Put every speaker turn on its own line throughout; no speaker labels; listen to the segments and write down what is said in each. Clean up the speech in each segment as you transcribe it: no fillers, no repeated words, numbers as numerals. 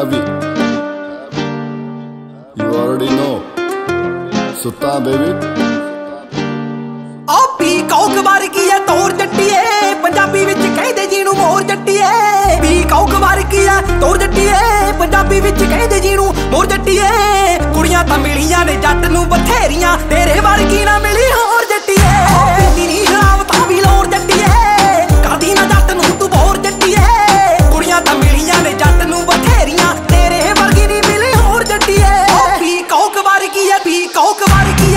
heavy. You already know. ਸੁੱਤਾ baby.
ਆ peacock ਵਰਗੀ ਐ ਤੋਰ ਜੱਟੀਏ, ਪੰਜਾਬੀ ਵਿੱਚ ਕਹਿੰਦੇ ਜਿਹਨੂੰ ਮੋਰ ਜੱਟੀਏ। ਪੀਕੌਕ ਵਰਗੀ ਐ ਤੋਰ ਜੱਟੀਏ, ਪੰਜਾਬੀ ਵਿੱਚ ਕਹਿੰਦੇ ਜਿਹਨੂੰ ਮੋਰ ਜੱਟੀਏ। ਕੁੜੀਆਂ ਤਾਂ ਮਿਲੀਆਂ ਨੇ ਜੱਟ ਨੂੰ ਬਥੇਰੀਆਂ, ਤੇਰੇ ਵਰਗੀ ਨਾ ਮਿਲੀ ਹੋਰ ਜੱਟੀਏ। ਪੀਂਦੀ ਨੀ ਸ਼ਰਾਬ ਤਾਂ ਵੀ ਲੋਰ ਜੱਟੀਏ, ਕਰਦੀ ਨਾ ਜੱਟ ਨੂੰ ਤੂੰ ਬੋਰ ਜੱਟੀਏ। ਕੁੜੀਆਂ ਤਾਂ ਮਿਲੀਆਂ ਨੇ ਜੱਟ ਨੂੰ ਬਥੇਰੀਆਂ, ਤੇਰੇ ਵਰਗੀ ਨੀ ਮਿਲੀ ਹੋਰ ਜੱਟੀਏ। ਪੀਕੌਕ ਵਰਗੀ ਐ, ਪੀਕੌਕ ਵਰਗੀ ਐ।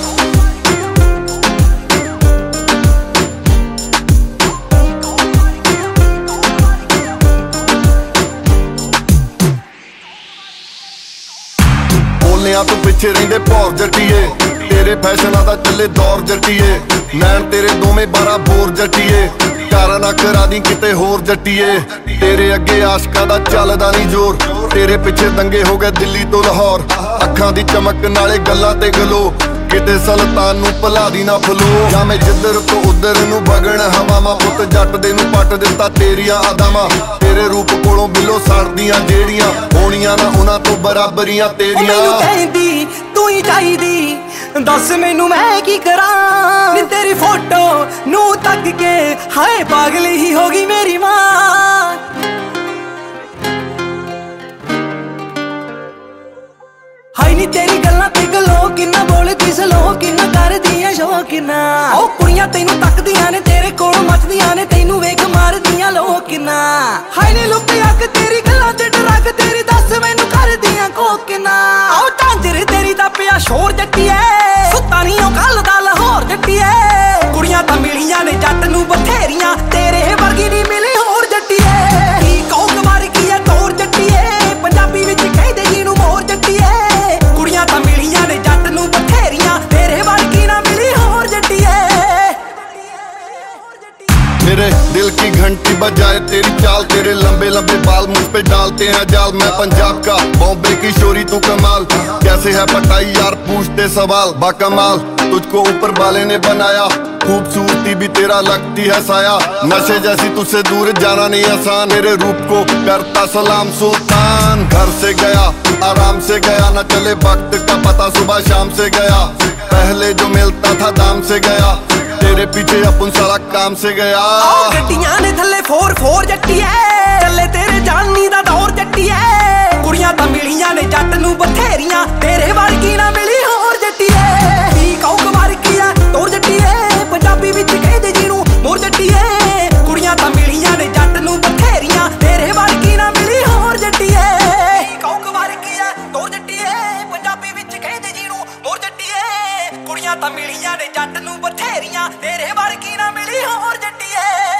ਤੂੰ ਪਿੱਛੇ ਰਹਿੰਦੇ ਭੌਰ ਜੱਟੀਏ, ਤੇਰੇ ਫੈਸ਼ਨਾਂ ਦਾ ਚੱਲੇ ਦੌਰ ਜੱਟੀਏ। ਨੈਣ ਤੇਰੇ ਦੋਵੇਂ 12 ਬੋਰ ਜੱਟੀਏ, ਕਾਰਾਂ ਨਾ ਕਰਾ ਦੀ ਕਿਤੇ ਹੋਰ ਜੱਟੀਏ। ਤੇਰੇ ਅੱਗੇ ਆਸ਼ਕਾਂ ਦਾ ਚੱਲਦਾ ਨਹੀਂ ਜ਼ੋਰ, ਤੇਰੇ ਪਿੱਛੇ ਦੰਗੇ ਹੋ ਗਏ ਦਿੱਲੀ ਤੋਂ ਲਾਹੌਰ। ਅੱਖਾਂ ਦੀ ਚਮਕ ਨਾਲੇ ਗੱਲਾਂ ਤੇ ਗਲੋ, ਕਿਤੇ ਸੁਲਤਾਨ ਨੂੰ ਭੁਲਾ ਦੀ ਨਾ ਫਲੋ। ਜਾਂ ਮੈਂ ਜਿੱਧਰ ਤੋਂ ਉਧਰ ਨੂੰ ਵਗਣ ਹਵਾਵਾਂ, ਪੁੱਤ ਜੱਟ ਦੇ ਨੂੰ ਪੱਟ ਦਿੱਤਾ ਤੇਰੀਆਂ ਅਦਾਵਾਂ। ਤੇਰੇ ਰੂਪ ਕੋਲੋਂ ਬਿੱਲੋ ਸੜਦੀਆਂ ਜਿਹੜੀਆਂ, ਹੋਣੀਆਂ ਨਾ ਉਹਨਾਂ ਤੋਂ ਬਰਾਬਰੀਆਂ ਤੇਰੀਆਂ।
ਮੈਨੂੰ ਕਹਿੰਦੀ ਤੂੰ ਹੀ ਚਾਹੀਦੀ, ਦੱਸ ਮੈਨੂੰ ਮੈਂ ਕੀ ਕਰਾਂ। ਨੀ ਤੇਰੀ ਫੋਟੋ ਨੂੰ ਤੱਕ ਕੇ ਹਾਏ ਪਾਗਲ ਹੀ ਹੋ ਗਈ ਮੇਰੀ ਮਾਂ। ਹਾਏ ਨੀ ਤੇਰੀ ਗੱਲਾਂ ਤੇ ਗਲੋ, ਕਿੰਨਾ ਬੋਲਦੀ ਸਲੋ, ਕਿੰਨਾ ਕਰਦੀਆਂ ਸ਼ੋ ਕਿੰਨਾ। ਉਹ ਕੁੜੀਆਂ ਤੈਨੂੰ ਤੱਕਦੀਆਂ ਨੇ, ਤੇਰੇ ਕੋਲ ਮੱਚਦੀਆਂ ਨੇ, ਤੈਨੂੰ ਵੇਖ ਮਾਰਦੀਆਂ ਲੋਕ ਕਿੰਨਾ। ਹਾਏ ਨੀ ਲੁੱਕੀ ਅੱਖ ਤੇਰੀ ਗੱਲਾਂ ਤੇ ਡਰਗ ਤੇਰੀ, ਦੱਸ ਮੈਨੂੰ ਕਰਦੀਆਂ ਕੋ ਕਿੰਨਾ। ਉਹ ਝਾਂਜਰ ਤੇਰੀ ਦਾ ਪਿਆ ਸ਼ੋਰ ਜੱਟੀਏ, ਸੁੱਤਾ ਨੀ ਉਹ ਕੱਲ ਦਾ ਲਾਹੌਰ ਜੱਟੀਏ। ਕੁੜੀਆਂ ਤਾਂ ਮਿਲੀਆਂ ਨੇ ਜੱਟ ਨੂੰ ਬਥੇਰੀਆਂ, ਤੇਰੇ ਵਰਗੀ ਨੀ ਮਿਲੀ ਹੋਰ ਜੱਟੀਏ। ਪੀਕੌਕ ਵਰਗੀ ਐ ਤੋਰ ਜੱਟੀਏ, ਪੰਜਾਬੀ ਵਿੱਚ ਕਹਿੰਦੇ ਜਿਹਨੂੰ ਮੋਰ ਜੱਟੀਏ। ਕੁੜੀਆਂ ਤਾਂ ਮਿਲੀਆਂ ਨੇ ਜੱਟ ਨੂੰ ਬਥੇਰੀਆਂ, ਤੇਰੇ ਵਰਗੀ ਨਾ ਮਿਲੀ ਹੋਰ ਜੱਟੀਏ।
मेरे दिल की घंटी बजाए तेरी चाल, तेरे लंबे लंबे बाल मुझ पे डालते हैं जाल। मैं पंजाब का बॉम्बे की शोरी तू कमाल, कैसे है पटाई यार पूछते सवाल। बाकमाल तुझको ऊपर वाले ने बनाया, खूबसूरती भी तेरा लगती है साया। नशे जैसी तुझसे दूर जाना नहीं आसान, मेरे रूप को करता सलाम सुल्तान। घर से गया आराम से गया, न चले वक्त का पता सुबह शाम से गया। पहले जो मिलता था दाम से गया, तेरे पीछे अपन सारा काम से गया।
ਗੱਡੀਆਂ ਨੇ ਥੱਲੇ 4-4 ਜੱਟੀਏ, ਚੱਲੇ ਤੇਰੇ ਜਾਨੀ ਦਾ ਦੌਰ ਜੱਟੀਏ। ਕੁੜੀਆਂ ਤਾਂ ਮਿਲੀਆਂ ਨੇ ਜੱਟ ਨੂੰ ਬਥੇਰੀਆਂ, ਤੇਰੇ ਵਰਗੀ ਨਾ ਮਿਲੀ ਹੋਰ ਜੱਟੀਏ। ਪੀਕੌਕ ਵਰਗੀ ਐ ਤੋਰ ਜੱਟੀਏ, ਪੰਜਾਬੀ ਵਿੱਚ ਕਹਿੰਦੇ ਜਿਹਨੂੰ ਮੋਰ ਜੱਟੀਏ। ਕੁੜੀਆਂ ਤਾਂ ਮਿਲੀਆਂ ਨੇ ਜੱਟ ਨੂੰ ਬਥੇਰੀਆਂ, ਤੇਰੇ ਵਰਗੀ ਨਾ ਮਿਲੀ ਹੋਰ ਜੱਟੀਏ। ਪੀਕੌਕ ਵਰਗੀ ਐ ਤੋਰ ਜੱਟੀਏ, ਪੰਜਾਬੀ ਵਿੱਚ ਕਹਿੰਦੇ ਜਿਹਨੂੰ ਮੋਰ ਜੱਟੀਏ। ਕੁੜੀਆਂ ਤਾਂ ਮਿਲੀਆਂ ਨੇ ਜੱਟ ਨੂੰ ਬਥੇਰੀਆਂ, ਤੇਰੇ ਵਰਗੀ ਨਾ ਮਿਲੀ ਹੋਰ ਜੱਟੀਏ।